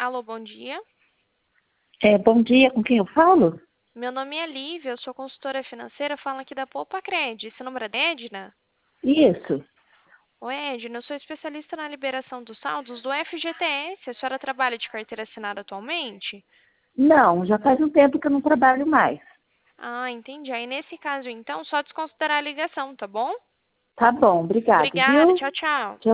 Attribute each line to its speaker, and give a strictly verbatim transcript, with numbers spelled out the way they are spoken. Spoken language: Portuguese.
Speaker 1: Alô, bom dia.
Speaker 2: É, bom dia, com quem eu falo?
Speaker 1: Meu nome é Lívia, eu sou consultora financeira, falo aqui da Poupa Cred. Esse número é da Edna?
Speaker 2: Isso.
Speaker 1: Oi, Edna, eu sou especialista na liberação dos saldos do F G T S. A senhora trabalha de carteira assinada atualmente?
Speaker 2: Não, já faz um tempo que eu não trabalho mais.
Speaker 1: Ah, entendi. Aí, nesse caso, então, só desconsiderar a ligação, tá bom?
Speaker 2: Tá bom, obrigado,
Speaker 1: Obrigada,
Speaker 2: viu?
Speaker 1: tchau, tchau.